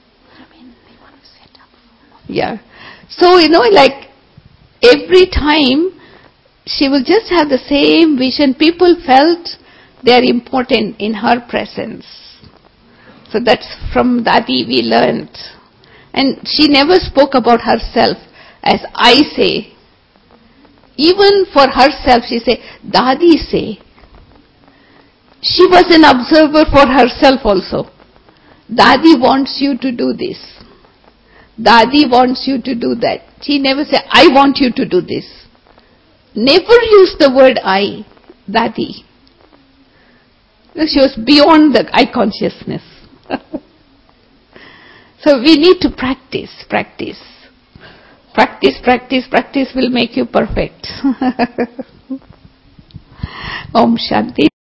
Yeah. So, you know, like every time she will just have the same vision. People felt they are important in her presence. So that's from Dadi we learned. And she never spoke about herself as I say. Even for herself, she said, Dadi say. She was an observer for herself also. Dadi wants you to do this. Dadi wants you to do that. She never said, I want you to do this. Never used the word I, Dadi. She was beyond the I consciousness. So we need to practice. Practice will make you perfect. Om Shanti.